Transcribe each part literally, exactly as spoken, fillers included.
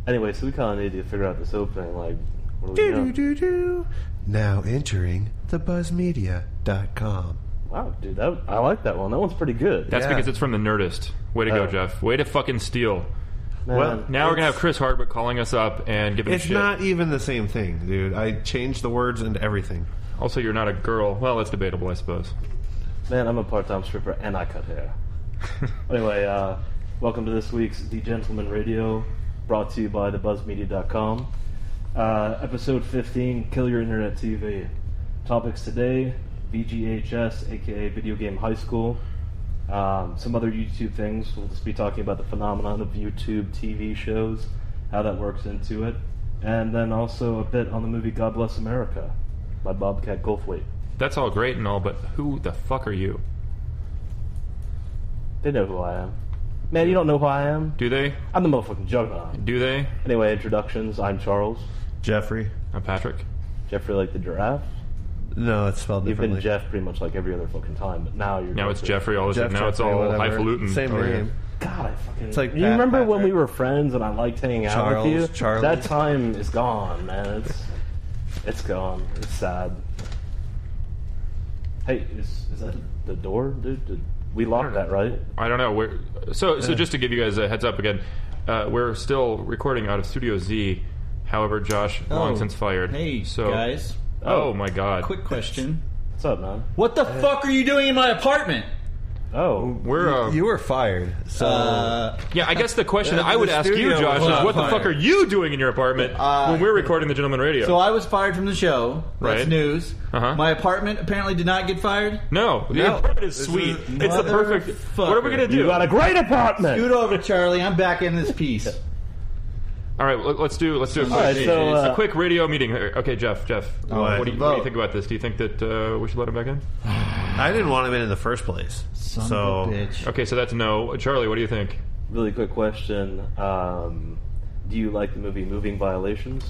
Anyway, so we kind of need to figure out this opening. Like, what are we doing? Do, do, do. Now entering the buzz media dot com. Wow, dude, that, I like that one. That one's pretty good. That's Yeah. because it's from the Nerdist. Way to Oh. go, Jeff. Way to fucking steal. Man, Well, Now we're going to It's- have Chris Hardwick calling us up and giving It's shit. not even the same thing, dude. I changed the words and everything. Also, you're not a girl. Well, that's debatable, I suppose. man, I'm a part-time stripper and I cut hair. Anyway, uh, welcome to this week's The Gentleman Radio, brought to you by the buzz media dot com. Uh, episode fifteen, Kill Your Internet T V. Topics today, V G H S, aka Video Game High School. Um, some other YouTube things. We'll just be talking about the phenomenon of YouTube T V shows, how that works into it. And then also a bit on the movie God Bless America by Bobcat Goldthwait. That's all great and all, but who the fuck are you? They know who I am. Man, you don't know who I am? Do they? I'm the motherfucking Juggernaut. Do they? Anyway, introductions. I'm Charles. Jeffrey? I'm Patrick. Jeffrey like the giraffe. No, it's spelled You've been differently. Jeff pretty much like every other fucking time, but now you're... Now it's Jeffrey all of a sudden. Jeff, Now it's Jeffrey, all whatever. highfalutin. Same over here. name. God, I fucking... It's like you Pat- remember when Patrick. we were friends and I liked hanging out Charles, with you? Charlie. That time is gone, man. It's it's gone. It's sad. Hey, is, is that the door, dude? Did we locked that, right? I don't know. We're, so, so just to give you guys a heads up again, uh, we're still recording out of Studio Z. However, Josh, long Oh, since fired. Hey, so, guys. Oh, my God. Quick question. What's up, man? What the fuck are you doing in my apartment? Oh, We're uh, You were fired. So Uh, yeah. I guess the question Yeah, that I would the ask you, studio Josh, was is on what the fire. fuck are you doing in your apartment Uh, when we're recording the Gentleman Radio? so I was fired from the show. That's Right. news. Uh-huh. My apartment apparently did not get fired. no, the No. apartment is This sweet. is- It's the perfect. Motherfucker. What are we gonna do? you got a great apartment. Scoot over, Charlie. I'm back in this piece. All right, let- let's do let's do a quick, All right, so a uh, quick radio meeting. Okay, Jeff, Jeff, What? what, do you, what do you Vote. think about this? Do you think that uh, we should let him back in? I didn't want him in in the first place. Son so of a bitch. Okay, so that's no. Charlie, what do you think? really quick question. Um, do you like the movie Moving Violations?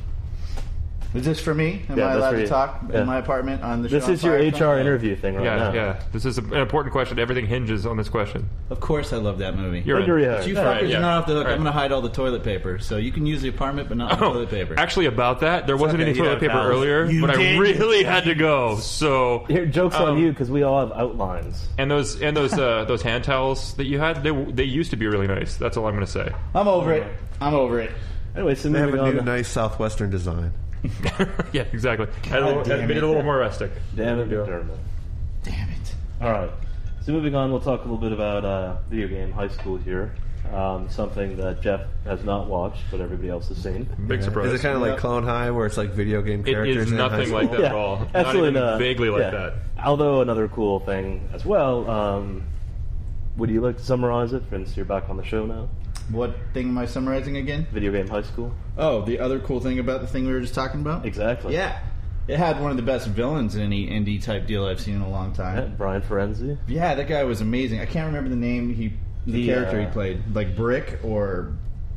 Is this for me? Am Yeah, I that's allowed for to you. talk Yeah. in my apartment on the This show? is your on H R Firefly? interview thing right Yeah, now. yeah. This is an important question. Everything hinges on this question. Of course, I love that movie. You're When do in. we But have- you All fuckers right, are yeah. not off the hook. All right. I'm going to hide all the toilet paper, so you can use the apartment, but not the Oh, toilet paper. actually, about that, there wasn't okay, any you toilet have paper balance. earlier, You but I did. really had to go. So Here, joke's on Um, you because we all have outlines. and those and those uh, those hand towels that you had, they they used to be really nice. That's all I'm going to say. I'm over it. I'm over it. Anyway, so they have moving a on. new, nice southwestern design. Yeah, exactly. Had a little, damn had made it it. a little more rustic. Damn it, Yeah. McDermott. Damn it. All right. So moving on, we'll talk a little bit about uh, video game high school here. Um, something that Jeff has not watched, but everybody else has seen. Big surprise. Is it kind of like Clone High, where it's like video game It characters? is in high nothing school? like that at all. absolutely not. Even not. Vaguely like Yeah. that. Although another cool thing as well. Um, would you like to summarize it since you're back on the show now? What thing am I summarizing again? Video game high school. Oh, the other cool thing about the thing we were just talking about? Exactly. Yeah. It had one of the best villains in any indie type deal I've seen in a long Yeah, time. Brian Ferenzi. Yeah, that guy was amazing. I can't remember the name he the, The, character uh, he played. Like Brick or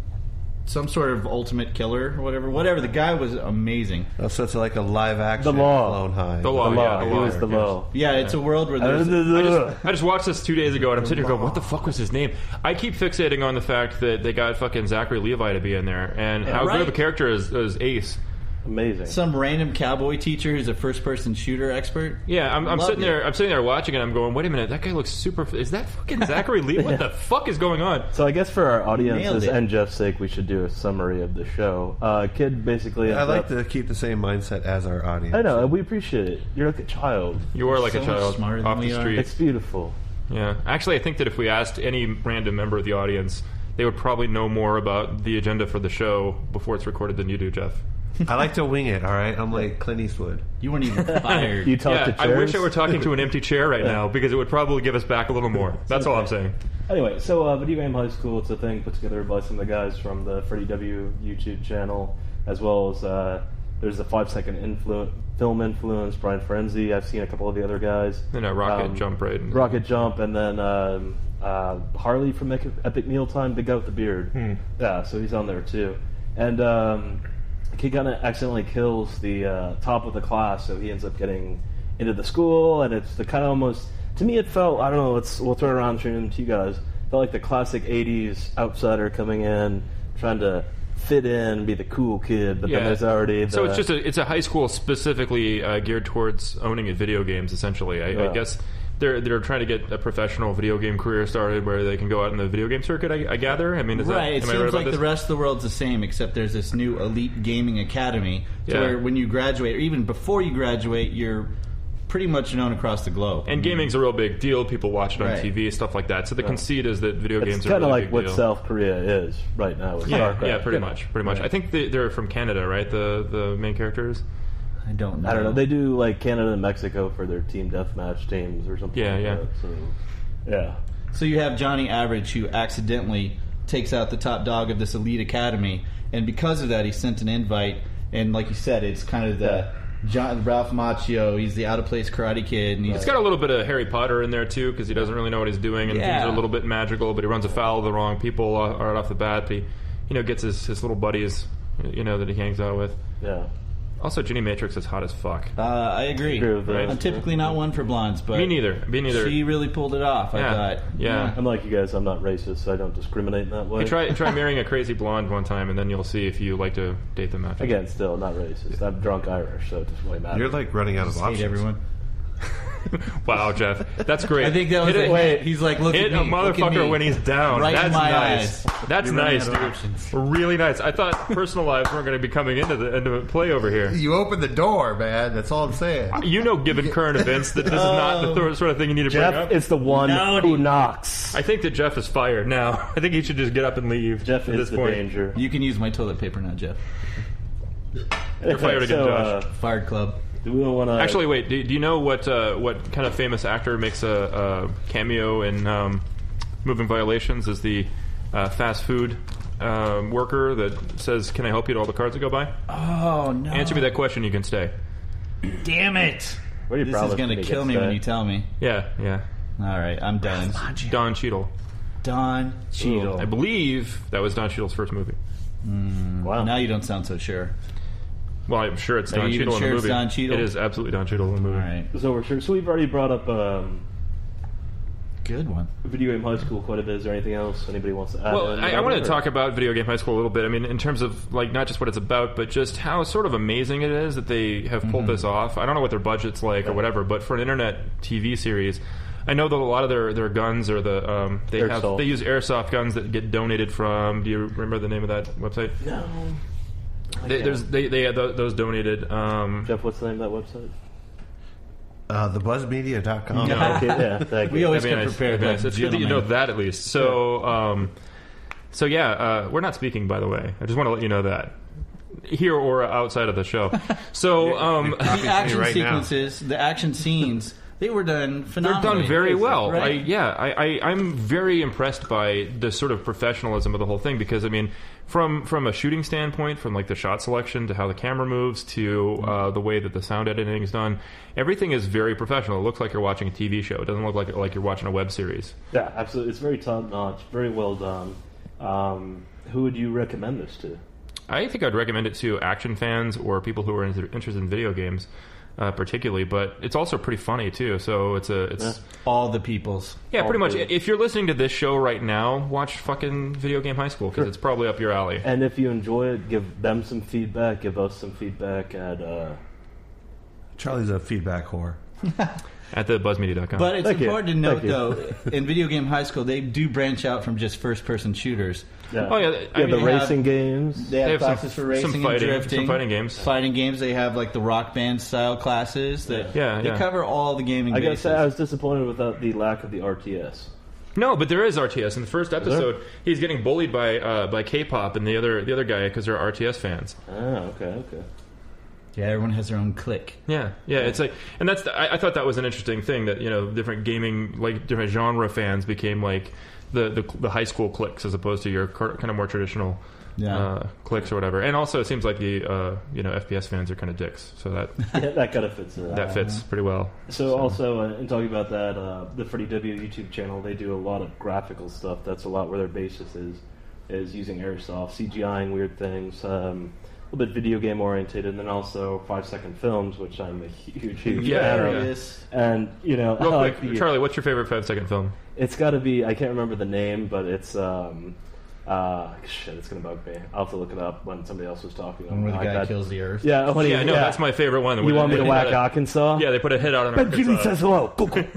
some sort of ultimate killer or whatever. Whatever. The guy was amazing. Oh, so it's like a live action The Law. Clone High. The Law. The yeah, law. the He law. was the Yes. law. Yeah, it's a world where there's I just, I just watched this two days ago, and I'm sitting here going, "What the fuck was his name?" I keep fixating on the fact that they got fucking Zachary Levi to be in there, and how right. good of a character is, is Ace. Amazing. some random cowboy teacher who's a first person shooter expert. Yeah, I'm, I'm Love sitting it. there. I'm sitting there watching it. I'm going, "Wait a minute, that guy looks super." Is that fucking Zachary Levi? What the fuck is going on? So I guess for our Nailed audiences it. and Jeff's sake, we should do a summary of the show. Uh, kid basically. I ends like up- to keep the same mindset as our audience. I know, and we appreciate it. You're like a child. You are like So a much child smarter than off the we are. street. It's beautiful. Yeah, actually, I think that if we asked any random member of the audience, they would probably know more about the agenda for the show before it's recorded than you do, Jeff. I like to wing it. All right, I'm like Clint Eastwood. You weren't even fired. You talk Yeah, to I chairs. wish I were talking to an empty chair right now because it would probably give us back a little more. That's all I'm saying. Anyway, so uh, Video Game High School, it's a thing put together by some of the guys from the Freddie W. YouTube channel, as well as uh, there's a five-second influ- film influence, Brian Ferenzi. I've seen a couple of the other guys. And uh, Rocket Um, Jump, right? Rocket Jump, and then um, uh, Harley from Epic, Epic Mealtime, big guy with the beard. Hmm. Yeah, so he's on there too. And um, he kind of accidentally kills the uh, top of the class, so he ends up getting into the school, and it's the kind of almost, to me it felt, I don't know, let's, we'll turn around and turn it to you guys, felt like the classic eighties outsider coming in, trying to fit in, be the cool kid, but Yeah. then there's already the... So it's just a it's a high school specifically uh, geared towards owning at video games. Essentially, I, Yeah. I guess they're they're trying to get a professional video game career started where they can go out in the video game circuit. I, I gather. I mean, is Right, that, it am I seems right about like this? the rest of the world's the same, except there's this new elite gaming academy to Yeah. where when you graduate, or even before you graduate, you're pretty much known across the globe. And gaming's a real big deal. People watch it on Right. T V, stuff like that. So the conceit is that video It's games are kind of really like big what deal. South Korea is right now with Yeah, StarCraft. yeah, pretty You know. much, pretty much. Right. I think they, they're from Canada, right? The the main characters. I don't know. I don't know. They do like Canada and Mexico for their team deathmatch teams or something. Yeah, like yeah. That. So, yeah. So you have Johnny Average, who accidentally takes out the top dog of this elite academy, and because of that, he sent an invite. And like you said, it's kind of the John, Ralph Macchio. He's the out of place karate kid, and he's It's got a little bit of Harry Potter in there too, because he doesn't really know what he's doing, and Yeah. things are a little bit magical. But he runs afoul of the wrong people uh, right off the bat. But he, you know, gets his, his little buddies, you know, that he hangs out with. Yeah. Also, Ginny Matrix is hot as fuck. Uh, I agree. Agree with that. I'm typically not one for blondes, but Me neither. Me neither. She really pulled it off. I Yeah. thought. Yeah. I'm like you guys. I'm not racist, so I don't discriminate in that way. Hey, try try marrying a crazy blonde one time, and then you'll see if you like to date them after. Again, still not racist. I'm drunk Irish, so it doesn't really matter. You're like running out of Just options. hate everyone. Wow, Jeff, that's great. I think that was hit a it, wait. He's like, look hit at a me, look at motherfucker me. when he's down. Right in That's my nice. eyes. That's You're running nice, out of dude. options. Really nice. I thought personal lives weren't going to be coming into the into play over here. You opened the door, man. That's all I'm saying. You know, given current events, that this is not the th- sort of thing you need to bring Jeff up. is the one No, who he- knocks. I think that Jeff is fired now. I think he should just get up and leave. Jeff at is this the point. danger. You can use my toilet paper now, Jeff. You're fired again, so, Josh. Uh, Fired club. do we want to Actually, wait. Do, do you know what uh, what kind of famous actor makes a, a cameo in um, Moving Violations? Is the uh, fast food um, worker that says, "Can I help you?" to all the cars that go by? Oh no! Answer me that question. You can stay. Damn it! What do you This promise is gonna me kill gets me when that? you tell me. Yeah, yeah. All right, I'm done. Don Cheadle. Don Cheadle. I believe that was Don Cheadle's first movie. Wow. Now you don't sound so sure. Well, I'm sure it's Are Don you even Cheadle in sure the it's movie. Don Cheadle? It is absolutely Don Cheadle in the movie. All right, So we're sure. So we've already brought up um, good one. Video Game High School quite a bit. Is there anything else anybody wants to add? Well, in I, I about wanted it, to or- talk about Video Game High School a little bit. I mean, in terms of like not just what it's about, but just how sort of amazing it is that they have pulled Mm-hmm. this off. I don't know what their budget's like or whatever, but for an internet T V series, I know that a lot of their, their guns are the um, they have Airsoft. they use airsoft guns that get donated from. Do you remember the name of that website? No. They, there's they they had tho- those donated. Um, Jeff, what's the name of that website? Uh, the buzz media dot com. No. Okay, yeah, thank We you. always That'd be come nice. prepared. That'd be like nice. It's good that you know gentlemen. that at least. So, um, so yeah, uh, we're not speaking, by the way. I just want to let you know that here or outside of the show. So, um, The action right now. sequences, the action scenes, they were done they're phenomenally. done very well. I, Right? yeah, I, I, I'm very impressed by the sort of professionalism of the whole thing because I mean, from from a shooting standpoint, from like the shot selection to how the camera moves to uh, the way that the sound editing is done, everything is very professional. It looks like you're watching a T V show. It doesn't look like like you're watching a web series. Yeah, absolutely. It's very top notch, very well done. Um, who would you recommend this to? I think I'd recommend it to action fans or people who are inter- interested in video games, uh, particularly. But it's also pretty funny too. So it's a it's Yeah. All the peoples. yeah, All pretty much. three. If you're listening to this show right now, watch fucking Video Game High School because Sure. it's probably up your alley. And if you enjoy it, give them some feedback. Give us some feedback at. Uh, Charlie's a feedback whore. At the buzz media dot com. But it's Thank you. important to note, Thank you. though, in Video Game High School, they do branch out from just first-person shooters. yeah. Oh, yeah, I You have mean, the they have- racing games. They have, They have some- classes for racing some fighting- and drifting, some fighting games. Fighting games. They have like the Rock Band style classes. That Yeah, they yeah. cover all the gaming. I gotta bases. say, I was disappointed without the lack of the R T S. no, but there is R T S in the first episode. He's getting bullied by uh, by K-pop and the other the other guy because they're R T S fans. Ah, okay, okay. Yeah, everyone has their own clique. Yeah, yeah, it's like, and that's the, I, I thought that was an interesting thing that you know different gaming like different genre fans became like the the, the high school cliques as opposed to your cur- kind of more traditional Yeah. uh, cliques or whatever. And also, it seems like the uh, you know F P S fans are kind of dicks, so that Yeah, that kind of fits in. that fits pretty well. So, also, uh, in talking about that, uh, the Freddy W YouTube channel, they do a lot of graphical stuff. That's a lot where their basis is, is using airsoft, CGIing weird things, um, a little bit video game oriented, and then also five second films, which I'm a huge, huge Yeah, fan yeah. of. Hilarious. And you know, Real I like quick, the- Charlie, what's your favorite five second film? it's got to be. I can't remember the name, but it's um, Uh, shit, it's gonna bug me. I'll have to look it up when somebody else was talking. Where the I guy got- kills the earth. Yeah, when he, Yeah, no, yeah. that's my favorite one. You want me to They whack put a- Arkansas? Yeah, they put a hit out on Ben Jimmy Arkansas. says hello. Go, go.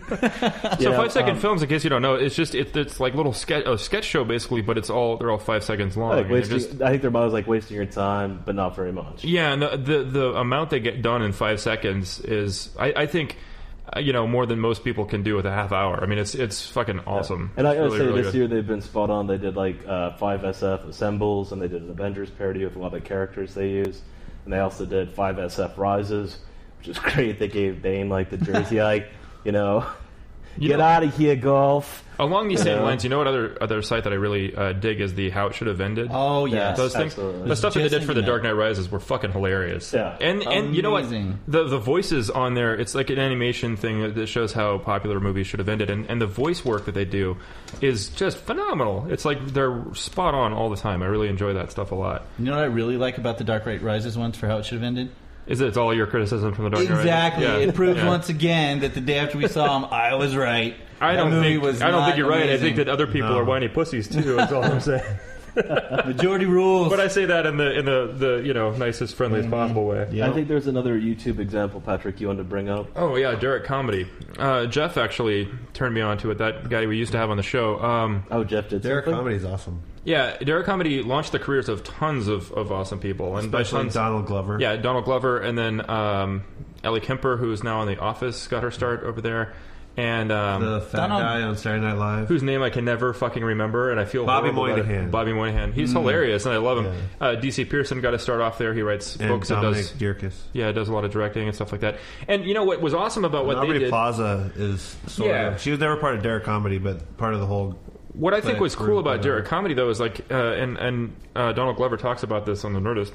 So five second films, in case you don't know, it's just it, it's like little sketch a sketch show basically, but it's all they're all five seconds long. Like and they're wasting, just- I think their motto's like wasting your time, but not very much. yeah, and the, the the amount they get done in five seconds is, I, I think, uh, you know, more than most people can do with a half hour. I mean, it's it's fucking awesome. And I It's gotta really, say, really this good. year they've been spot on. They did like uh, five S F Assembles, and they did an Avengers parody with a lot of the characters they use. And they also did five S F Rises, which is great. They gave Bane like the jersey ike, you know. You Get know- out of here, golf. Along these same Yeah. lines, you know what other other site that I really uh, dig is the How It Should Have Ended. Oh yes. Those things, absolutely. the stuff that they Just did for the thinking Dark that. Knight Rises were fucking hilarious. Yeah. and and you know what, Amazing. the the voices on there, it's like an animation thing that shows how popular movies should have ended, and, and the voice work that they do is just phenomenal. It's like they're spot on all the time. I really enjoy that stuff a lot. You know what I really like about the Dark Knight Rises ones for how it should have ended? Is it? It's all your criticism from the Dark Knight Rises? Exactly. Yeah. It proves Yeah. once again that the day after we saw him, I was right. I That don't movie think was I don't not think you're right. I amazing. think that other people No. are whiny pussies too. That's all I'm saying. Majority rules. But I say that in the in the, the you know nicest, friendliest possible way. Yeah. I think there's another YouTube example, Patrick, you wanted to bring up. Oh yeah, Derek Comedy. Uh, Jeff actually turned me on to it. That guy we used to have on the show. Um, Oh, Jeff did Derek something? Comedy's awesome. yeah, Derek Comedy launched the careers of tons of, of awesome people, and by Especially tons, Donald Glover. yeah, Donald Glover, and then um, Ellie Kemper, who's now on The Office, got her start over there, and um, The fat Donald- guy on Saturday Night Live. whose name I can never fucking remember, and I feel Bobby horrible about it. Moynihan. Bobby Moynihan. He's hilarious, and I love him. Yeah. Uh, D C Pearson got to start off there. He writes and books and Dominic does Dierkes. yeah, does a lot of directing and stuff like that. And you know what was awesome about what Aubrey they did? Plaza is sort Yeah. of. She was never part of Derek Comedy, but part of the whole. What I think But was group, cool about whatever. Derek Comedy, though, is like, uh, and and uh, Donald Glover talks about this on the Nerdist,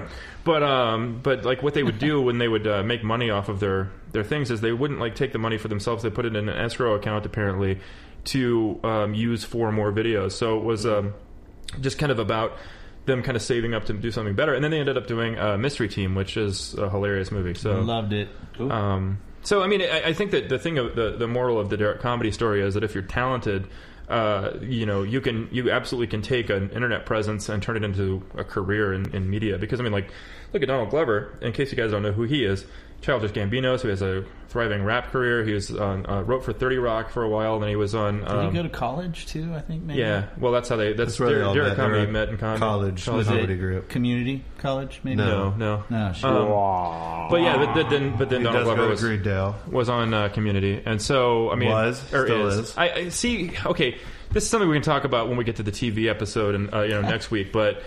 but um, but like what they would do when they would uh, make money off of their their things is they wouldn't like take the money for themselves. They put it in an escrow account apparently to um, use for more videos. So it was um, just kind of about them kind of saving up to do something better, and then they ended up doing uh, Mystery Team, which is a hilarious movie. So Loved it. um, so I mean, I, I think that the thing of the, the moral of the Derek Comedy story is that if you're talented, uh, you know, you can you absolutely can take an internet presence and turn it into a career in, in media. Because I mean, like, look at Donald Glover. In case you guys don't know who he is, Childish Gambino, who has a thriving rap career. He was on uh, wrote for thirty Rock for a while, then he was on. Did Um, he go to college too? I think maybe. yeah, well, that's how they. That's, That's where they Derek, all Derek met. They Comedy were met in con- college college. comedy group. Community college, maybe. No. No, no. No, shit. Um, but yeah, but, but then but then He Donald does Glover go was to Greendale. was on uh, Community, and so I mean, Was, or still is. I, I see. Okay, this is something we can talk about when we get to the T V episode, and uh, you know next week. But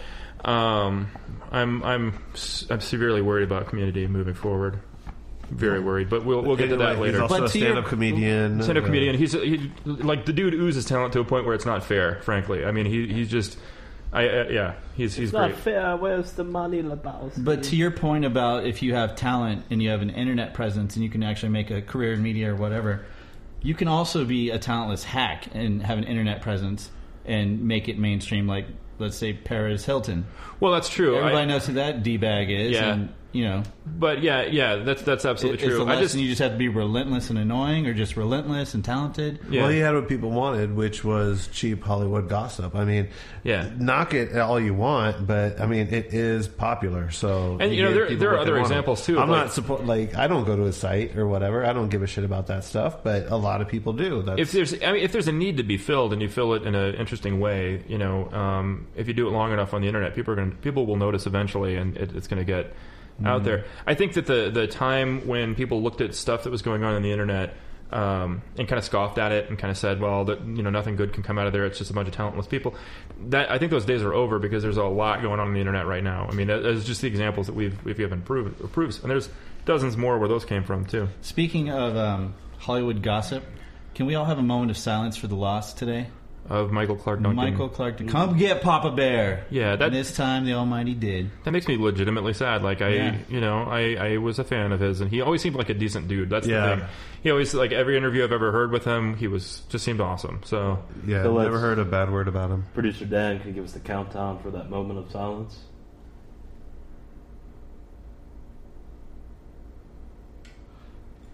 um, I'm I'm s- I'm severely worried about Community moving forward. Very worried, but we'll we'll get to that Anyway, later. He's also But a to your- stand-up comedian. Stand-up Uh, comedian. He's he, like the dude oozes talent to a point where it's not fair. Frankly, I mean he he's just. I uh, yeah, he's he's It's not great. fair. Where's the money, Lebowski? But to your point about if you have talent and you have an internet presence and you can actually make a career in media or whatever, you can also be a talentless hack and have an internet presence and make it mainstream. Like let's say Perez Hilton. Well, that's true. Everybody I- knows who that d bag is. Yeah. And, you know, but yeah, yeah, that's that's absolutely is the true. I lesson just you just have to be relentless and annoying, or just relentless and talented. yeah. Well, he had what people wanted, which was cheap Hollywood gossip. I mean, Yeah. knock it all you want, but I mean, it is popular. So, And, you know, give there- people there are what they other want. examples, too, of, I'm like- not support like I don't go to his site or whatever. I don't give a shit about that stuff, but a lot of people do. That's, if there's I mean, if there's a need to be filled and you fill it in an interesting way, you know, um, if you do it long enough on the internet, people are going people will notice eventually, and it, it's going to get out there. I think that the the time when people looked at stuff that was going on on the internet um, and kind of scoffed at it and kind of said, well, that you know, nothing good can come out of there. It's just a bunch of talentless people. That I think those days are over because there's a lot going on on the internet right now. I mean, there's just the examples that we've we've given prove, proofs, and there's dozens more where those came from too. Speaking of um, Hollywood gossip, can we all have a moment of silence for the loss today? Of Michael Clark Duncan. Michael Clark, come get Papa Bear. Yeah, that- and this time the Almighty did. That makes me legitimately sad. Like I, Yeah. you know, I, I was a fan of his, and he always seemed like a decent dude. That's Yeah. the thing. He always like every interview I've ever heard with him, he was just seemed awesome. So yeah, So never let's- heard a bad word about him. Producer Dan, can you give us the countdown for that moment of silence?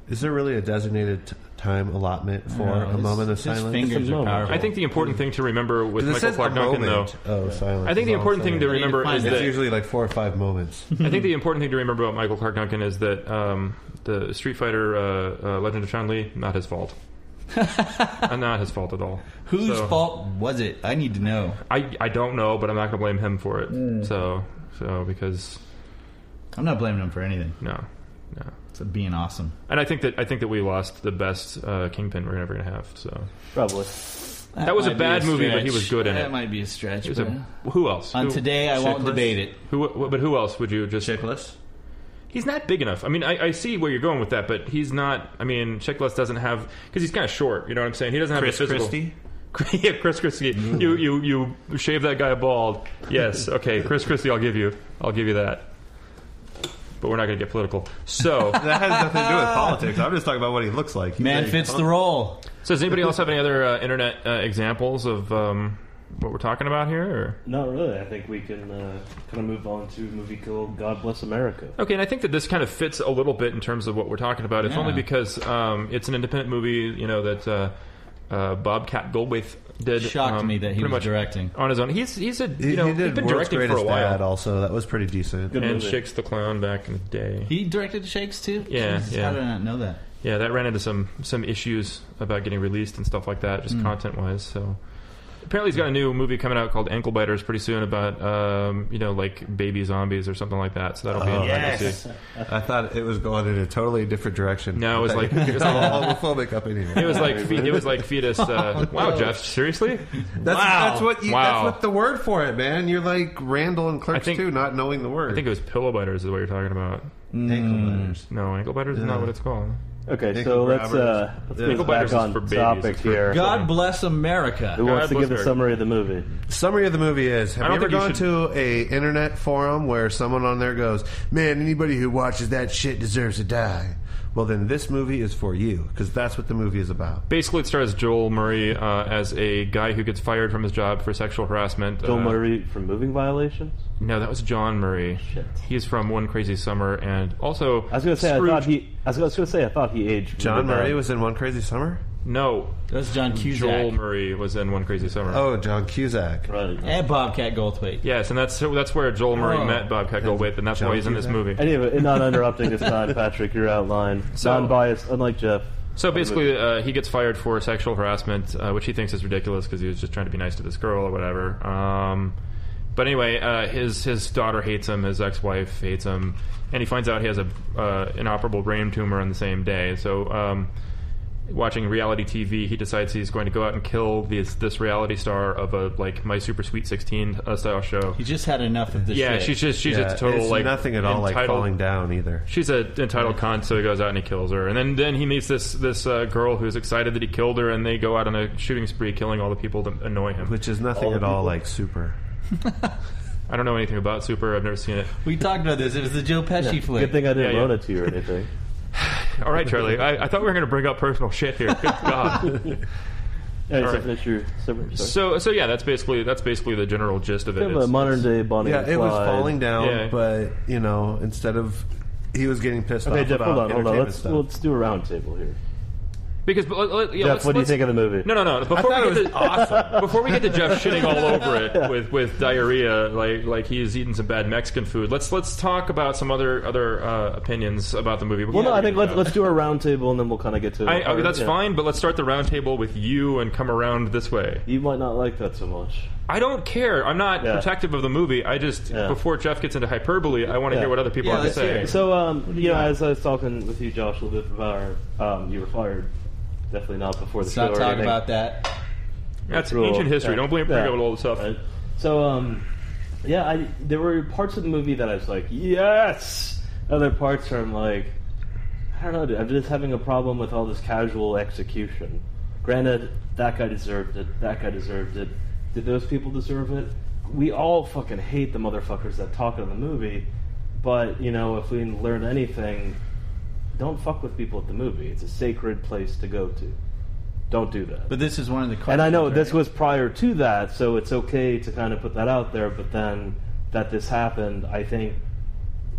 Is there really a designated t- time allotment for know, a his- moment of his silence? fingers It's a are moment. powerful. I think the important thing to remember with 'Cause it Michael says Clark a Duncan, though, moment of silence. I think the is all important I'm thing to saying. remember find is it. It's that usually like four or five moments. I think the important thing to remember about Michael Clark Duncan is that um, the Street Fighter uh, uh, Legend of Chun-Li, not his fault. uh, not his fault at all. Whose So, fault was it? I need to know. I, I don't know, but I'm not going to blame him for it. So so because I'm not blaming him for anything. no, no. It's being awesome. And I think that I think that we lost the best uh, Kingpin we're ever going to have. So Probably. That was a might be bad movie, but he stretch. was good in that it. might be a stretch. It was but- a- who else? On Who- today, I won't Chickless? debate it. Who? wh- But who else would you just? Chickless? He's not big enough. I mean, I, I see where you're going with that, but he's not. I mean, Chickless doesn't have because he's kind of short. You know what I'm saying? He doesn't have Chris the physical. Christie? yeah, Chris Christie. You you you shave that guy bald. Yes, okay, Chris Christie. I'll give you. I'll give you that. But we're not going to get political. So, That has nothing to do with politics. I'm just talking about what he looks like. He's Man a- fits the role. so does anybody else have any other uh, internet uh, examples of um, what we're talking about here? Or? Not really. I think we can uh, kind of move on to a movie called God Bless America. Okay, and I think that this kind of fits a little bit in terms of what we're talking about. It's Yeah. only because um, it's an independent movie, you know, that uh, uh, Bobcat Goldthwait did. Shocked um, me that he pretty was much directing. on his own. He's he's a He, you know he did he's been World's directing for a Greatest while. Dad also. That was pretty decent. Good and movie. Shakes the Clown back in the day. He directed Shakes too? Yeah, Jesus, yeah. How did I not know that? Yeah, that ran into some some issues about getting released and stuff like that, just Mm. content wise. So apparently, he's got a new movie coming out called Ankle Biters pretty soon about um, you know like baby zombies or something like that. So that'll be Oh, interesting to see. I thought it was going in a totally different direction. No, it was like it was like, homophobic up in here. it was like fe- it was like fetus. Uh, wow, Jeff, seriously? That's, Wow. that's what you, Wow. that's what the word for it, man. You're like Randall and Clerks I think- too, not knowing the word. I think it was pillow biters is what you're talking about. ankle biters. No, ankle biters is not Yeah. what it's called. Okay, Ankle so let's grabbers. uh, let's Yeah. get Ankle back biters is on for babies. topic It's for- here. God bless America. Who wants God to bless give a America. summary of the movie? Summary of the movie is: I Have don't you ever think you gone to a internet forum where someone on there goes, "Man, anybody who watches that shit deserves to die"? Well, then this movie is for you because that's what the movie is about. Basically, it stars Joel Murray uh, as a guy who gets fired from his job for sexual harassment. Joel uh, Murray for moving violations? No, that was John Murray. Shit. He's from One Crazy Summer, and also I was gonna say Scrooge. I thought he. I was gonna- I was gonna say I thought he aged. John really bad. Murray was in One Crazy Summer. No, That's John Cusack. Joel Murray was in One Crazy Summer. Oh, John Cusack. Right. And Bobcat Goldthwait. Yes, and that's so that's where Joel Murray Oh. met Bobcat Goldthwait, and that's John why he's in this Cusack. movie. Anyway, not interrupting this time, Patrick. Your outline, So- non-biased, unlike Jeff. So basically, uh, he gets fired for sexual harassment, uh, which he thinks is ridiculous because he was just trying to be nice to this girl or whatever. Um, but anyway, uh, his his daughter hates him, his ex-wife hates him, and he finds out he has a uh, inoperable brain tumor on the same day. So, um, watching reality T V, he decides he's going to go out and kill this this reality star of a like My Super Sweet sixteen uh, style show. He just had enough of this Yeah, shit. she's just she's Yeah, a total it's like nothing at all like entitled- falling down either. She's a entitled cunt, so he goes out and he kills her. And then, then he meets this this uh, girl who's excited that he killed her, and they go out on a shooting spree, killing all the people that annoy him. Which is nothing All the at all people. like Super. I don't know anything about Super. I've never seen it. We talked about this. It was the Joe Pesci flick. Good thing I didn't Yeah, yeah. loan it to you or anything. All right, Charlie. I, I thought we were going to bring up personal shit here. Good God. Yeah, All so right. finish your summary. Sorry. So so yeah, that's basically that's basically the general gist of it. Kind of a It's- modern day Bonnie Yeah, and it was Clyde. falling down, Yeah. but you know, instead of he was getting pissed Okay, off Jeff, about hold on, hold on. entertainment Let's stuff. let's do a round table here. because but let- let- yeah, Jeff, let's- what do you let's- think of the movie? No, no, no. Before thought we it get was to awesome. before we get to Jeff shitting all over it with, with diarrhea, like like he's eating some bad Mexican food. Let's let's talk about some other other uh, opinions about the movie. Well, before no, we I get think to let's that. let's do a round table and then we'll kind of get to. I, our- okay, that's yeah. fine, but let's start the round table with you and come around this way. You might not like that so much. I don't care. I'm not Yeah. protective of the movie. I just Yeah. before Jeff gets into hyperbole, I want to Yeah. hear what other people Yeah, have to let's hear say. it. So, um, do you you know, got? as I was talking with you, Josh, a little bit about um, you were fired. Definitely not before the Let's show. not or talk anything. about that. That's Rule. ancient history. Yeah. Don't blame Yeah. bring up all the stuff. Right. So, um, yeah, I, there were parts of the movie that I was like, yes. Other parts where I'm like, I don't know, dude, I'm just having a problem with all this casual execution. Granted, that guy deserved it. That guy deserved it. Did those people deserve it? We all fucking hate the motherfuckers that talk in the movie. But, you know, if we learn anything, don't fuck with people at the movie. It's a sacred place to go to. Don't do that. But this is one of the questions. And I know right? this was prior to that, so it's okay to kind of put that out there. But then that this happened, I think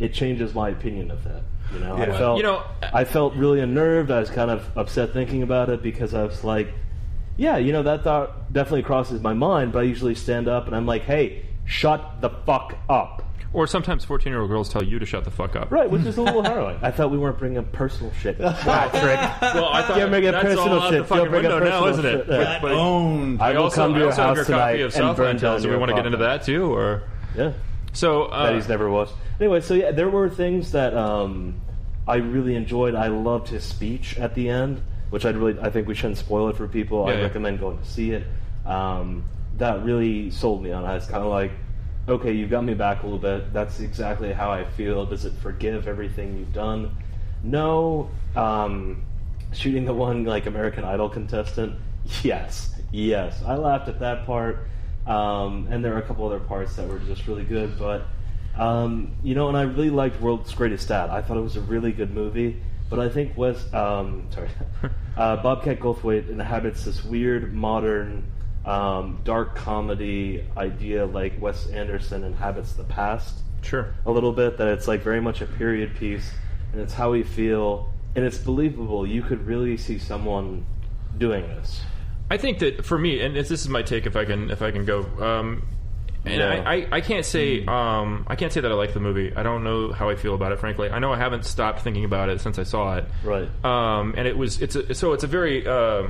it changes my opinion of that. You know, Yeah. I felt You know, I felt really unnerved. I was kind of upset thinking about it because I was like, yeah, you know, that thought definitely crosses my mind. But I usually stand up and I'm like, hey, shut the fuck up. Or sometimes fourteen-year-old girls tell you to shut the fuck up. Right, which is a little harrowing. I thought we weren't bringing up personal shit. Patrick. Well, I thought You're bringing that's personal all out shit. the fucking You're bringing window now, personal isn't it? shit. Yeah. But, but Owned. I I will also, come to I your also have house your tonight copy of and burn Southland down Tales. Do we your want to get into apartment. that too, or Yeah. so? Uh, that he's never watched. Anyway, so yeah, there were things that um, I really enjoyed. I loved his speech at the end, which I'd really, I think we shouldn't spoil it for people. Yeah, I yeah. recommend going to see it. Um, that really sold me on it. I was kind of like, okay, you've got me back a little bit. That's exactly how I feel. Does it forgive everything you've done? No. Um, shooting the one like American Idol contestant? Yes. Yes. I laughed at that part. Um, and there are a couple other parts that were just really good. But, um, you know, and I really liked World's Greatest Dad. I thought it was a really good movie. But I think Wes, um, sorry, uh, Bobcat Goldthwait inhabits this weird, modern, um, dark comedy idea like Wes Anderson inhabits the past sure. a little bit, that it's like very much a period piece, and it's how we feel, and it's believable. You could really see someone doing this. I think that for me, and this, this is my take. If I can, if I can go, um, and Yeah. I, I, I can't say, um, I can't say that I like the movie. I don't know how I feel about it. Frankly, I know I haven't stopped thinking about it since I saw it. Right. Um, and it was, it's a, so it's a very uh,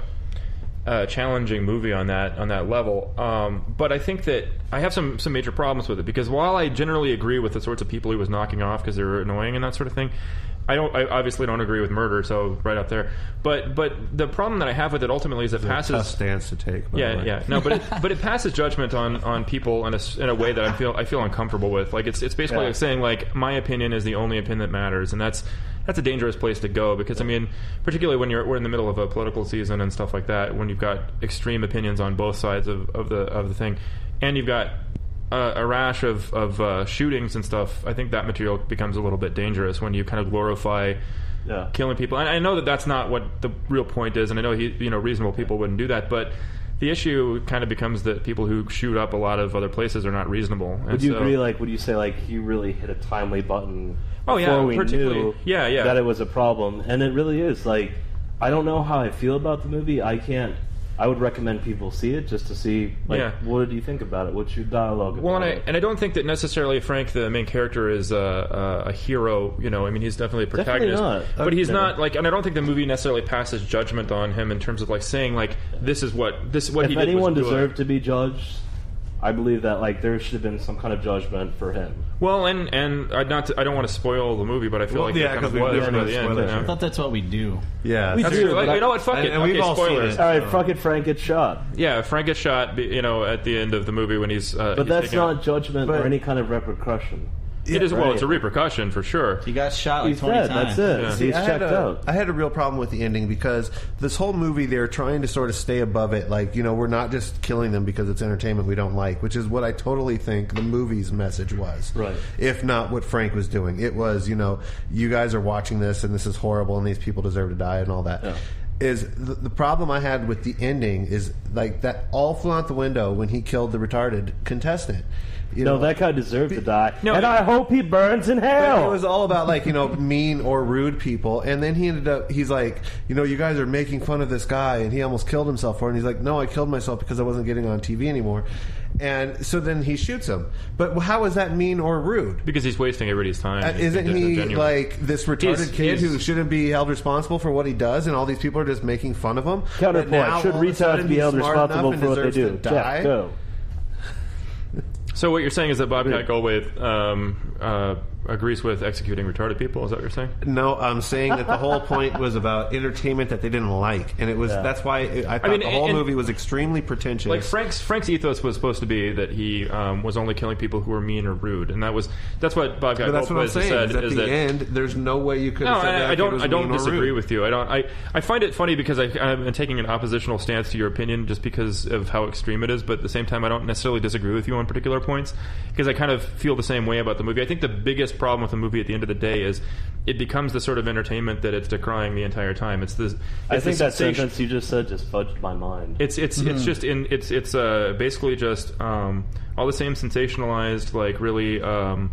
uh, challenging movie on that on that level. Um, but I think that I have some some major problems with it because while I generally agree with the sorts of people he was knocking off because they were annoying and that sort of thing. I don't. I obviously don't agree with murder, so right up there. But but the problem that I have with it ultimately is it It's a passes. tough stance to take. By the Yeah, way. yeah, no, but it, but it passes judgment on, on people in a, s- in a way that I feel I feel uncomfortable with. Like it's it's basically Yeah. like saying like my opinion is the only opinion that matters, and that's that's a dangerous place to go because I mean, particularly when you're we're in the middle of a political season and stuff like that, when you've got extreme opinions on both sides of, of the of the thing, and you've got uh, a rash of of uh, shootings and stuff. I think that material becomes a little bit dangerous when you kind of glorify. Yeah. Killing people, and I know that that's not what the real point is, and I know he, you know, reasonable people wouldn't do that. But the issue kind of becomes that people who shoot up a lot of other places are not reasonable. And Would you so, agree? Like, would you say like he really hit a timely button Oh, before yeah, we particularly- knew yeah, yeah. that it was a problem? And it really is. Like, I don't know how I feel about the movie. I can't. I would recommend people see it just to see, like, Yeah. what did you think about it? What's your dialogue about Well, and I it? and I don't think that necessarily Frank, the main character, is a, a, a hero. You know, I mean, he's definitely a Definitely protagonist, not. but he's Okay. not like. And I don't think the movie necessarily passes judgment on him in terms of like saying like this is what this what If he did anyone was good. deserved to be judged, I believe that like there should have been some kind of judgment for him. Well, and and I not to, I don't want to spoil the movie, but I feel Well, like yeah, there kind of 'cause we've was never by done the end. spoilers you know? I thought that's what we do. Yeah, We That's do, true. Like, but I- you know what? Fuck and- it. and okay, we've all seen spoilers. it. All right, fuck it, Frank gets shot. Yeah, Frank gets shot. be- You know, at the end of the movie when he's. Uh, But he's that's taken not out. judgment But- or any kind of repercussion. It is well. right. It's a repercussion for sure. He got shot like He's twenty dead. times. That's it. Yeah. See, He's I checked had a, out. I had a real problem with the ending because this whole movie they're trying to sort of stay above it. Like, you know, we're not just killing them because it's entertainment we don't like, which is what I totally think the movie's message was. Right. If not what Frank was doing. It was, you know, you guys are watching this and this is horrible and these people deserve to die and all that. Yeah. Is the, the problem I had with the ending is like that all flew out the window when he killed the retarded contestant. You No, know, that guy deserved to die, No, and it- I hope he burns in But hell. it was all about like, you know, mean or rude people, and then he ended up. He's like, you know, you guys are making fun of this guy, and he almost killed himself for it. And he's like, no, I killed myself because I wasn't getting on T V anymore. And so then he shoots him. But how is that mean or rude? Because he's wasting everybody's time. Uh, He's isn't being he genuine. like this retarded He's- kid he's- who shouldn't be held responsible for what he does, and all these people are just making fun of him? Counterpoint: But now, should all of a retards sudden, be he's held smart responsible enough and for what they deserves do? to die? Jeff, go. So what you're saying is that Bobcat Goldthwait um, uh, agrees with executing retarded people? Is that what you're saying? No, I'm saying that the whole point was about entertainment that they didn't like, and it was Yeah. that's why it, I thought mean, the whole and- movie was extremely pretentious. Like Frank's Frank's ethos was supposed to be that he um, was only killing people who were mean or rude, and that was that's what Bobcat but that's what I'm Goldthwait saying. said. is at is the that, end, there's no way you could. No, have said that I, I kid don't. was I don't mean or disagree rude. with you. I don't. I, I find it funny because I, I've been taking an oppositional stance to your opinion just because of how extreme it is. But at the same time, I don't necessarily disagree with you on particular points because I kind of feel the same way about the movie. I think the biggest problem with the movie at the end of the day is it becomes the sort of entertainment that it's decrying the entire time. It's this. It's I think the that sensation- sentence you just said just fudged my mind. It's it's it's just in it's it's uh, basically just um, all the same sensationalized like really um,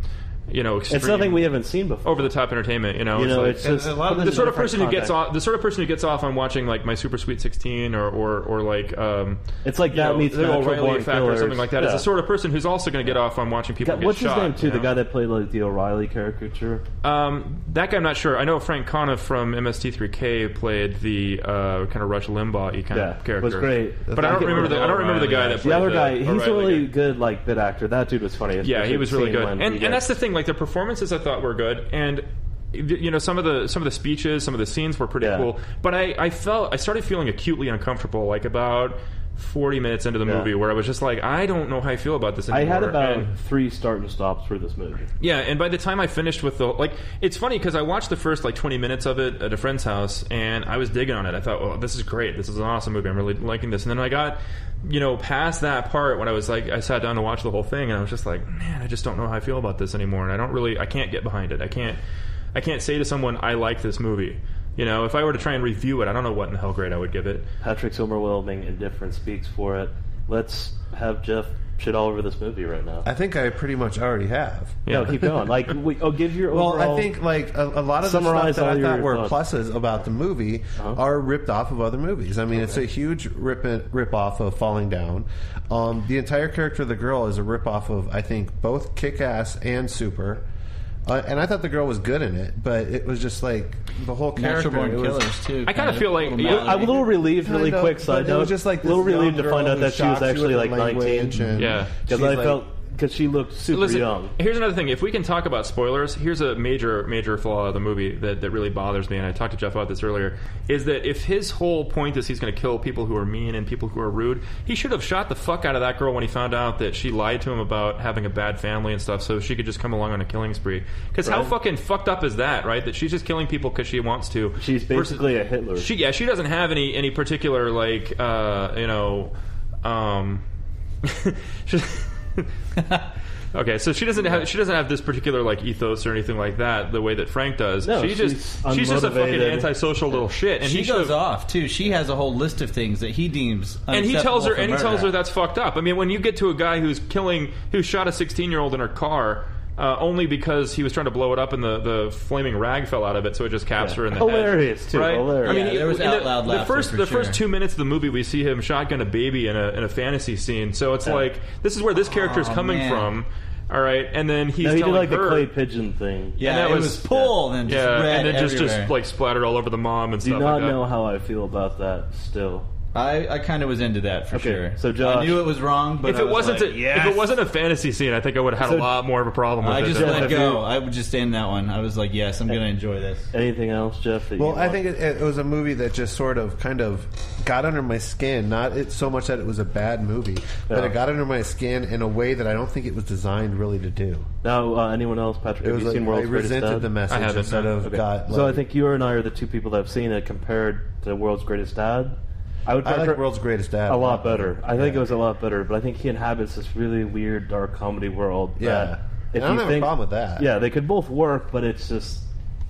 you know, extreme, It's nothing we haven't seen before. over the top entertainment. You know, You it's know, like, it's just a lot of put the in sort of different person who gets context. off, the sort of person who gets off on watching like My Super Sweet sixteen or or, or like um, It's like you that know, meets the Natural O'Reilly Born Effect or Killers. something like that. Yeah. It's the sort of person who's also going to get off on watching people God, get what's shot. his name too? you The know? guy that played like the O'Reilly caricature. Um, that guy, I'm not sure. I know Frank Conniff from M S T three K played the uh, kind of Rush Limbaugh-y kind Yeah, of character. was great. But I don't remember the I don't remember the guy that The played other the guy, he's a O'Reilly really guy. good like bit actor. That dude was funny. Yeah, especially he was the really scene good, when and he and that's gets- the thing. Like the performances, I thought were good, and you know some of the some of the speeches, some of the scenes were pretty Yeah. cool. But I, I felt I started feeling acutely uncomfortable, like about forty minutes into the Yeah. movie, where I was just like, I don't know how I feel about this I anymore. had about And- three start and stops for this movie. yeah, and by the time I finished with the like, it's funny because I watched the first like twenty minutes of it at a friend's house, and I was digging on it. I thought, oh, this is great. This is an awesome movie. I'm really liking this. And then I got, you know, past that part when I was like, I sat down to watch the whole thing, and I was just like, man, I just don't know how I feel about this anymore. And I don't really, I can't get behind it. I can't, I can't say to someone, I like this movie. You know, if I were to try and review it, I don't know what in the hell grade I would give it. Patrick's overwhelming indifference speaks for it. Let's have Jeff shit all over this movie right now. I think I pretty much already have. No, keep going. Like, we, oh, give your Well, overall. I think like a, a lot of the Summarize stuff that all I your thought were thoughts. pluses about the movie Uh-huh. are ripped off of other movies. I mean, it's a huge rip rip off of Falling Down. Um, the entire character of the girl is a rip off of I think both Kick-Ass and Super. Uh, and I thought the girl was good in it, but it was just like the whole character. Natural Born it was, Killers too. I kinda feel like- Little yeah, Mallory. I'm a little relieved, really Kind of, quick but side it note. was just like a little this relieved young to find girl out who that she was shocks you actually with like the language nineteen. and Yeah. Because she's I like- felt because she looked super Listen, young. here's another thing. If we can talk about spoilers, here's a major, major flaw of the movie that, that really bothers me, and I talked to Jeff about this earlier, is that if his whole point is he's going to kill people who are mean and people who are rude, he should have shot the fuck out of that girl when he found out that she lied to him about having a bad family and stuff so she could just come along on a killing spree. Because how Right. fucking fucked up is that, right? That she's just killing people because she wants to. She's Versus- basically a Hitler. She, yeah, she doesn't have any, any particular, like, uh, you know, um... she- Okay, so she doesn't have she doesn't have this particular like ethos or anything like that the way that Frank does. No, she just she's she's just a fucking unmotivated. antisocial little shit, and She he goes should've- off too. She has a whole list of things that he deems and he tells her unacceptable and he for tells her murder. that's fucked up. I mean, when you get to a guy who's killing who shot a sixteen year old in her car. Uh, only because he was trying to blow it up and the, the flaming rag fell out of it, so it just caps her in the Hilarious, head. too, Right? hilarious. I mean, Yeah, he- there was in out the, loud the laughter first for the first sure. two minutes of the movie, we see him shotgun a baby in a in a fantasy scene. So it's Yeah. like this is where this character is Oh, coming man. from. All right, and then he's No, he did telling like her, the clay pigeon thing. Yeah, and that it was- was, pulled and just yeah, red and then just everywhere. just like splattered all over the mom and Do stuff not like that. know how I feel about that still. I, I kind of was into that for Okay, sure. so Josh- I knew it was wrong, but If I it was wasn't like, a, yes. if it wasn't a fantasy scene, I think I would have had So- a lot more of a problem with I it. just than- Jeff, let if go. you- I would just end that one. I was like, yes, I'm going to enjoy this. Anything else, Jeff? That Well, you I want? think it, it was a movie that just sort of kind of got under my skin. Not it so much that it was a bad movie, but Yeah. it got under my skin in a way that I don't think it was designed really to do. Now, uh, anyone else, Patrick? It have was you like seen I World's Greatest resented Dad? the message I haven't, instead no. of Okay. got. So I like- think you and I are the two people that have seen it compared to World's Greatest Dad. I would I prefer like World's Greatest Dad a lot better. I think Yeah. it was a lot better, but I think he inhabits this really weird dark comedy world. Yeah. that And I don't you have a think- problem with that. Yeah, they could both work, but it's just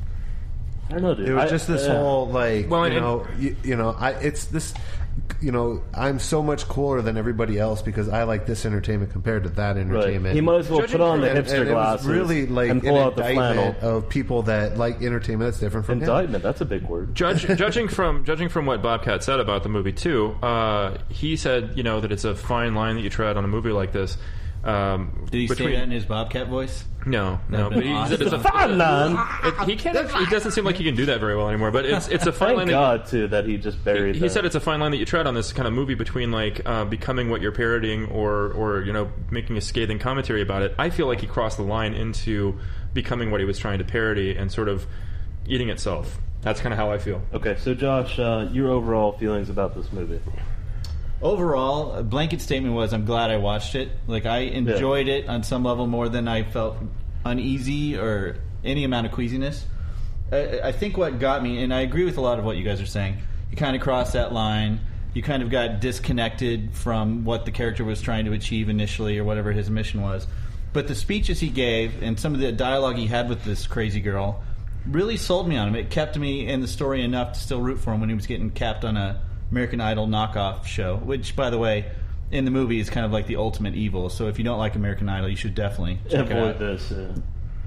I don't know, dude. It was I- just this yeah. whole like Well, you and- know you, you know I it's this you know I'm so much cooler than everybody else because I like this entertainment compared to that Right. entertainment. He might as well Judging put on the from- and, hipster and it was glasses really like and an pull out the flannel. indictment of people that like entertainment that's different from him. Indictment, that's a big word. Judge, judging from judging from what Bobcat said about the movie too, uh, he said you know that it's a fine line that you tread on a movie like this. Um, Did he between, say that in his Bobcat voice? No, no. That'd But been he said it's a awesome. Fine line. It, he can't. Actually, it doesn't seem like he can do that very well anymore. But it's it's a fine Thank line. That, God too that he just buried. he that. said it's a fine line that you tread on this kind of movie between like uh, becoming what you're parodying or or you know making a scathing commentary about it. I feel like he crossed the line into becoming what he was trying to parody and sort of eating itself. That's kind of how I feel. Okay, so Josh, uh, your overall feelings about this movie? Overall, a blanket statement was I'm glad I watched it. Like, I enjoyed it on some level more than I felt uneasy or any amount of queasiness. I, I think what got me, and I agree with a lot of what you guys are saying, you kind of crossed that line. You kind of got disconnected from what the character was trying to achieve initially or whatever his mission was. But the speeches he gave and some of the dialogue he had with this crazy girl really sold me on him. It kept me in the story enough to still root for him when he was getting capped on a American Idol knockoff show, which, by the way, in the movie is kind of like the ultimate evil. So if you don't like American Idol, you should definitely check it Avoid out. this. Yeah.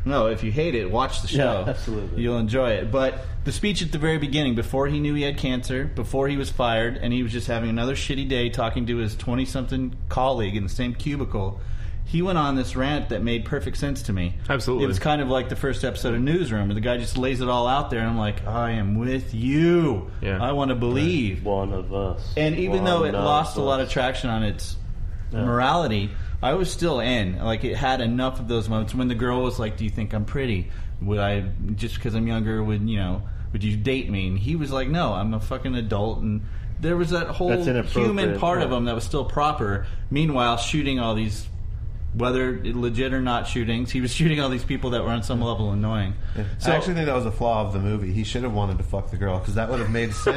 No, if you hate it, watch the show. Yeah, absolutely. You'll enjoy it. But the speech at the very beginning, before he knew he had cancer, before he was fired, and he was just having another shitty day talking to his twenty-something colleague in the same cubicle, he went on this rant that made perfect sense to me. Absolutely. It was kind of like the first episode of Newsroom, where the guy just lays it all out there, and I'm like, I am with you. Yeah. I want to believe. One of us. And even One though it of lost a lot us. of traction on its Yeah. morality, I was still in. Like, it had enough of those moments when the girl was like, do you think I'm pretty? Would I, just because I'm younger, would, you know, would you date me? And he was like, no, I'm a fucking adult. And there was that whole That's inappropriate, human part of yeah. him that was still proper. Meanwhile, shooting all these, whether legit or not shootings, he was shooting all these people that were on some level annoying. I actually think that was a flaw of the movie. He should have wanted to fuck the girl because that would have made sense.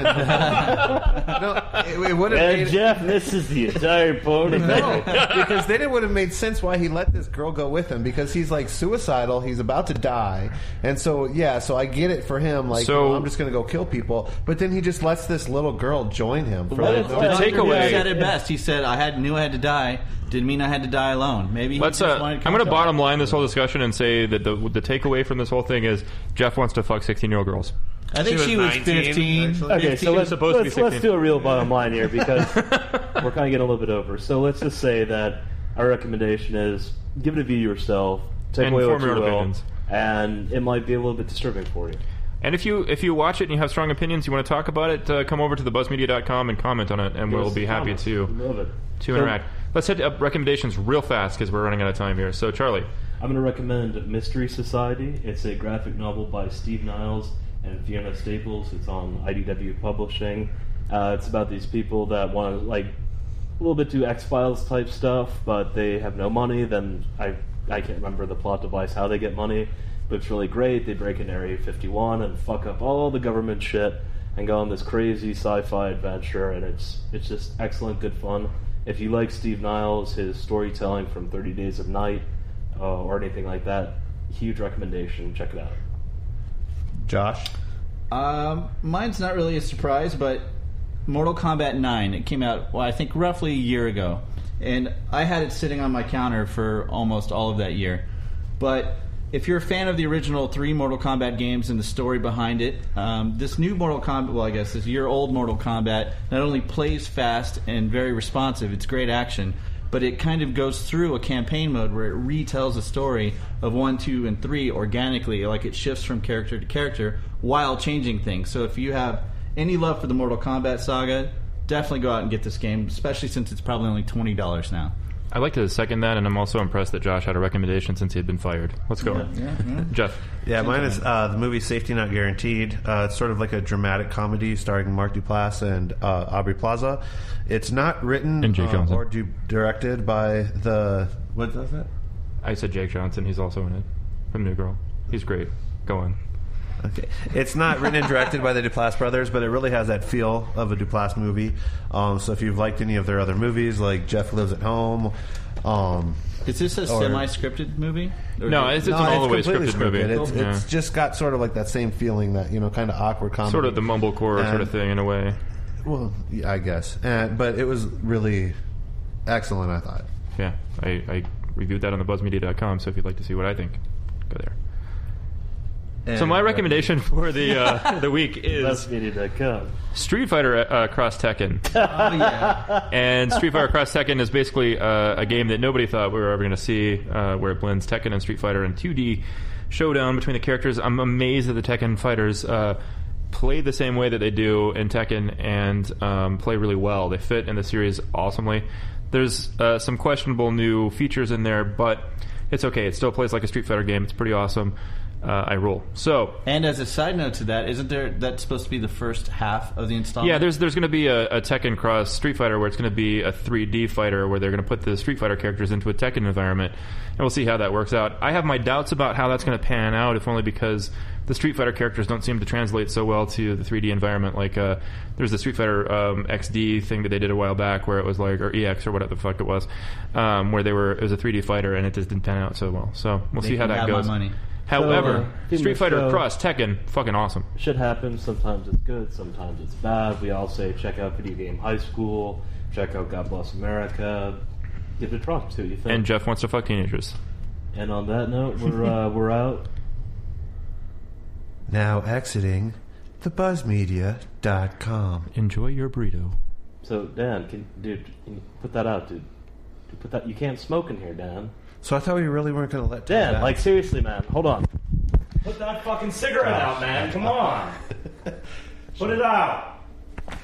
no, it, it would have And made Jeff misses the entire point. no, because then it would have made sense why he let this girl go with him because he's like suicidal. He's about to die, and so yeah, so I get it for him. Like, So- well, I'm just going to go kill people, but then he just lets this little girl join him. For Let like, it- the- let The it- takeaway- He said it best. He said, I had knew I had to die. Didn't mean I had to die alone. Maybe he Let's. just Uh, wanted to I'm going to come bottom line this whole discussion and say that the the takeaway from this whole thing is Jeff wants to fuck sixteen year old girls. I think She she was was, nineteen, fifteen. actually. Okay, fifteen so is let's, supposed to be let's, let's sixteen. do a real bottom line here because we're kind of getting a little bit over. So let's just say that our recommendation is give it a view yourself, take And away what form your you own will, opinions. and it might be a little bit disturbing for you. And if you if you watch it and you have strong opinions, you want to talk about it, uh, come over to the buzz media dot com and comment on it, and Give we'll us be happy comments. to We love it. to So, interact. Let's hit up recommendations real fast because we're running out of time here. So, Charlie, I'm going to recommend Mystery Society. It's a graphic novel by Steve Niles and Fiona Staples. It's on I D W Publishing. Uh, it's about these people that want to, like, a little bit do X-Files type stuff, but they have no money. Then I I can't remember the plot device, how they get money, but it's really great. They break into Area fifty-one and fuck up all the government shit and go on this crazy sci-fi adventure, and it's it's just excellent, good fun. If you like Steve Niles, his storytelling from thirty Days of Night, uh, or anything like that, huge recommendation. Check it out. Josh, Um, mine's not really a surprise, but Mortal Kombat nine. It came out, well, I think roughly a year ago, and I had it sitting on my counter for almost all of that year. But if you're a fan of the original three Mortal Kombat games and the story behind it, um, this new Mortal Kombat, well, I guess this year-old Mortal Kombat, not only plays fast and very responsive, it's great action, but it kind of goes through a campaign mode where it retells the story of one, two, and three organically, like it shifts from character to character while changing things. So if you have any love for the Mortal Kombat saga, definitely go out and get this game, especially since it's probably only twenty dollars now. I'd like to second that, and I'm also impressed that Josh had a recommendation since he had been fired. Let's go. Yeah, yeah. Jeff. yeah, mine is uh, the movie Safety Not Guaranteed. Uh, it's sort of like a dramatic comedy starring Mark Duplass and uh, Aubrey Plaza. It's not written And Jake uh, Johnson. or du- directed by the what was that? I said Jake Johnson. He's also in it from New Girl. He's great. Go on. Okay, it's not written and directed by the Duplass brothers, but it really has that feel of a Duplass movie. Um, so if you've liked any of their other movies, like Jeff Lives at Home, um, Is this a Or- semi-scripted movie? Or No, is it's, it's no, an all the way completely scripted movie. It's, Yeah. it's just got sort of like that same feeling, that you know, kind of awkward comedy, Sort of the mumblecore And- sort of thing in a way. Well, yeah, I guess, and, but it was really excellent. I thought. Yeah, I, I reviewed that on the buzz media dot com, so if you'd like to see what I think, go there. So And, my uh, recommendation for the uh, the week is buzz media dot com. Street Fighter uh, Cross Tekken. Oh, yeah. And Street Fighter Cross Tekken is basically uh, a game that nobody thought we were ever going to see, uh, where it blends Tekken and Street Fighter in two D showdown between the characters. I'm amazed that the Tekken fighters uh, play the same way that they do in Tekken and um, play really well. They fit in the series awesomely. There's uh, some questionable new features in there, but it's okay. It still plays like a Street Fighter game. It's pretty awesome. Uh, I rule. So, And as a side note to that, isn't there that's supposed to be the first half of the installment? yeah, there's there's going to be a, a Tekken Cross Street Fighter where it's going to be a three D fighter where they're going to put the Street Fighter characters into a Tekken environment, and we'll see how that works out. I have my doubts about how that's going to pan out, if only because the Street Fighter characters don't seem to translate so well to the three D environment. Like, uh, there's the Street Fighter um, X D thing that they did a while back where it was like, or E X or whatever the fuck it was, um, where they were it was a three D fighter and it just didn't pan out so well. So we'll They see how can that have goes. my money. However, So, uh, Street Fighter so- Cross Tekken, fucking awesome. Shit happens. Sometimes it's good. Sometimes it's bad. We all say check out Video Game High School. Check out God Bless America. Give it a try. See what you think. And Jeff wants to fuck teenagers. And on that note, we're uh, we're out. Now exiting the buzz media dot com. Enjoy your burrito. So Dan, can dude, can you put that out, dude? dude put that. You can't smoke in here, Dan. So I thought we really weren't going to let Tom Dan, back. like seriously, man. Hold on. Put that fucking cigarette out, man. Come on. Put it out.